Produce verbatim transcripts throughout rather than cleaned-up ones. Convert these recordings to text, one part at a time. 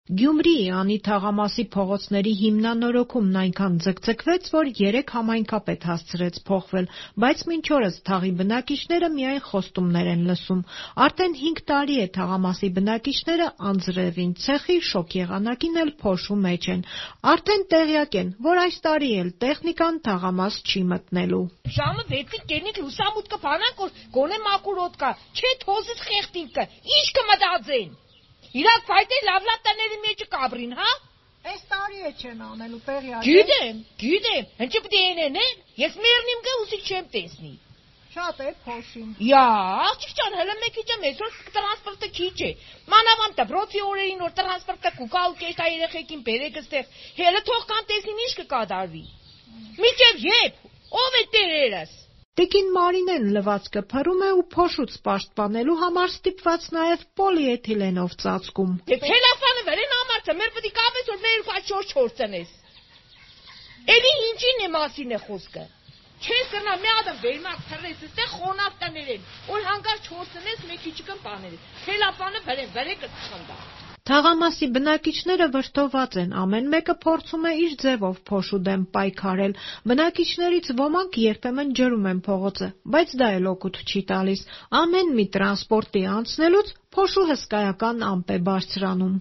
Գյումրիի Անի թաղամասի փողոցների հիմնանորոգումն այնքան ձգձգվեց, որ երեք համայնքապետ հասցրեց փոխվել, բայց մինչ օրս թաղի բնակիչները միայն խոստումներ են լսում։ Արդեն հինգ տարի է թաղամասի բնակիչները անձրևին, ցեխի, շոկ եղանակին էլ փոշու մեջ են։ Արդեն տեղյակ են, որ այս տարի էլ տեխնիկան թաղամաս չի մտնելու։ Ժամը վեցին կերնիկ լուսամուտ կփանանք, որ գոնե մաքուր օդ կա, չէ թոզից խեղտինքը, ինչ կմտածեն։ Իրաք ֆայտեր լավ-լավ տների մեջ կաբրին, հա? Այս տարի է չեն անելու, տեղյակ է։ Գիտեմ, գիտեմ, հնչի պիտի ենեն, ես մերնիմ գա ուսի չեմ տեսնի։ Շատ է փոշին։ Յա, աղջիկ ջան, հələ մեկ քիչ եմ, այսօր տրանսպորտը քիչ է։ Մանավանդ դպրոցի օրերին որ տրանսպորտը կուկա ու կեշտա երեխեքին բերեք ստեղ, հələ թող կան տեսին ինչ կկատարվի։ Միջև երբ, ով է տերերս։ Տիկին Մարինեն լվացքը փռում է ու փոշուց պաշտպանելու համար ստիպված նաև պոլիէթիլենով ծածկում։ Դե թելաֆանը վերեն ամարցը, մեր պետք է կապես որ մեր երկու չորս չորս տնես։ Էլի ինչին է մասին է խոսքը։ Չես կրնա մի ադամ վերմակ թռես, այստեղ խոնավ տներեն, որ հանգար չորս տնես, մեկ քիչիկն բաներ։ Թելաֆանը վերեն, վերեկը ծխնդա։ Թաղամասի բնակիչները վշտոված են, ամեն մեկը փորձում է իր ձևով փոշու դեմ պայքարել։ Բնակիչներից ոմանք երբեմն ջրում են փողոցը, բայց դա էլ օգուտ չի տալիս։ Ամեն մի տրանսպորտի անցնելուց փոշու հսկայական ամպ է բարձրանում։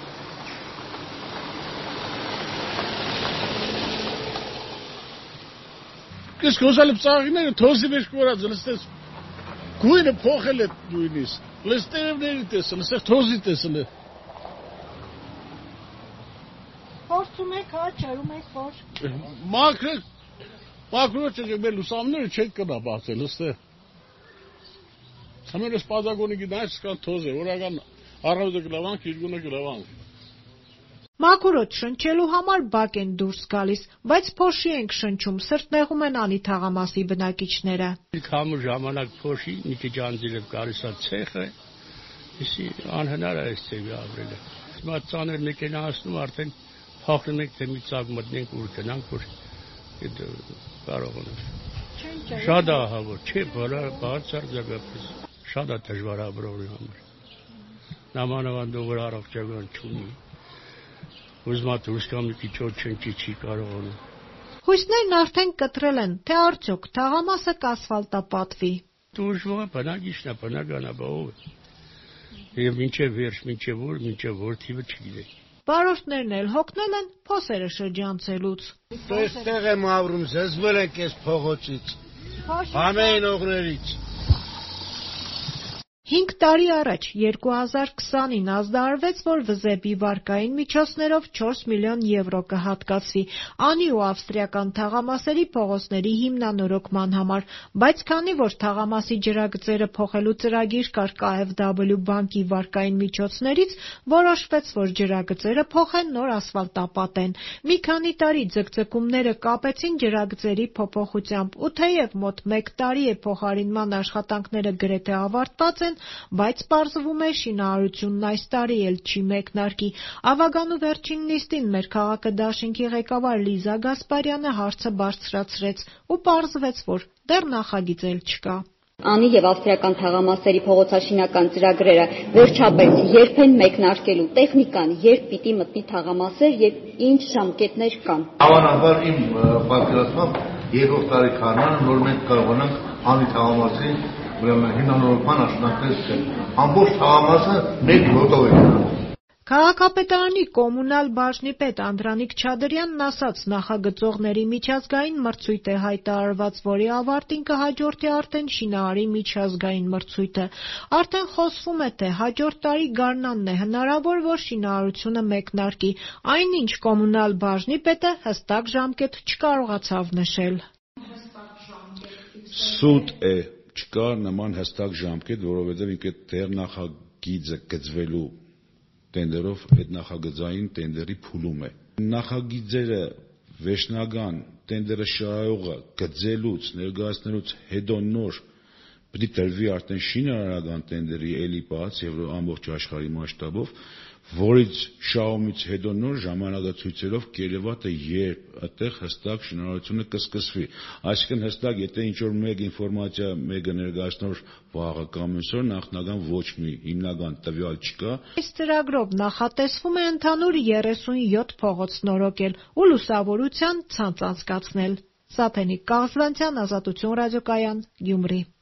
Կես կոզալը ծաղիները թոզի մեջ կորած, լստես գույնը փոխել է դույնիս, լստերևների տեսել, լստեղ թոզի տեսել է։ Փորձում եք, հա, ջրում եք որ։ Մաքրը, մաքրը չէ, մեր լուսամները չեք կնա բացել, լստեղ։ Համերս պազագոնի գնայց կան թոզ է, որական առավոտը կլավանք, իրգունը կլավանք։ Մաքուրոտ շնչելու համար բակ են դուրս գալիս, բայց փոշի ենք շնչում, սրտնեղում են Անի թաղամասի բնակիչները։ Քամու ժամանակ փոշի, մի քիչ անձրև գալիս է ցեխը, իսի անհնար է այս ցեվի ապրելը։ Հիմա ծանր մեքենա հասնում արդեն փոխում եք թե մի ցակ մտնենք ու գնանք որ կարող ունենք։ Շատ է հավոր, չէ, բարձր ձգապես, շատ է դժվար ապրողի համար։ Նամանավանդ որ առողջական չունի։ Ուզում եմ դուրս գամ մի քիչ օդ չնչի չի կարող ունեմ։ Հույսներն արդեն կտրել են, թե արդյոք թաղամասը կասֆալտապատվի։ Դժվար բնակիչն է, բնականաբար։ Եվ մինչև վերջ, մինչև որ, մինչև որ թիվը չգիտեք։ Բարորդներն էլ հոգնել են փոսերը շրջանցելուց։ Այստեղ եմ ապրում, զզվել ենք այս փողոցից, ամեն օղրերից։ Հինգ տարի առաջ, երկու հազար քսանին ազդարարվեց, որ վզեպի վարկային միջոցներով չորս միլիոն եվրո կհատկացվի Անի ու ավստրիական թաղամասերի փողոցների հիմնանորոգման համար, բայց քանի որ թաղամասի ջրագծերը փոխելու ծրագիր կար K F W բանկի վարկային միջոցներից, որոշվեց, որ ջրագծերը փոխեն, նոր ասֆալտապատեն։ Մի քանի տարի ձգձգումները կապեցին ջրագծերի փոփոխությամբ, ու թեև մոտ մեկ տարի է փոխարինման աշխատանքները գրեթե ավարտված են, բայց պարզվում է շինարարությունն այս տարի էլ չի մեկնարկի։ Ավագանու վերջին նիստին մեր քաղաքը դաշինքի ղեկավար Լիզա Գասպարյանը հարցը բարձրացրեց ու պարզվեց, որ դեռ նախագիծ էլ չկա։ Անի եւ ավստրիական թաղամասերի փողոցաշինական ծրագրերը վերջապես երբ են մեկնարկելու, տեխնիկան երբ պիտի մտնի թաղամասեր եւ ինչ ժամկետներ կան։ Հավանաբար իմ պատկերացմամբ երկրորդ տարի քանան, որ մենք կարողանանք Անի թաղամասի ուրեմն հիմնանորոգման աշխատանքներ կան։ Ամբողջ թաղամասը մեկ գոտով է։ Քաղաքապետարանի կոմունալ բաժնի պետ Անդրանիկ Չադրյանն ասաց, նախագծողների միջազգային մրցույթ է հայտարարված, որի ավարտին կհաջորդի արդեն շինարարի միջազգային մրցույթը։ Արդեն խոսվում է, թե հաջորդ տարի գարնանն է հնարավոր, որ շինարարությունը մեկնարկի, այնինչ կոմունալ բաժնի պետը հստակ ժամկետ չկարողացավ նշել։ Սուտ է, չկա նման հստակ ժամկետ, որովհետև ինքը դեռ նախագիծը գծվելու տենդերով այդ նախագծային տենդերի փուլում է։ Նախագիծերը վերջնական տենդերը շահողը գծելուց, ներկայացնելուց հետո նոր պիտի տրվի արդեն շինարարական տենդերի էլի բաց եւ ամբողջ աշխարհի մասշտաբով, որից շահումից հետո նոր ժամանակացույցերով կերևատը երբ այդտեղ հստակ շինարարությունը կսկսվի, այսինքն հստակ եթե ինչ-որ մեկ ինֆորմացիա մեկը ներկայացնող վաղը կամ այսօր նախնական ոչ մի հիմնական տվյալ չկա։ Այս ծրագրով նախատեսվում է ընդհանուր երեսունյոթ փողոց նորոգել ու լուսավորության ցանց անցկացնել։ Սափենիկ Կաղզլանցյան, Ազատություն ռադիոկայան, Գյումրի։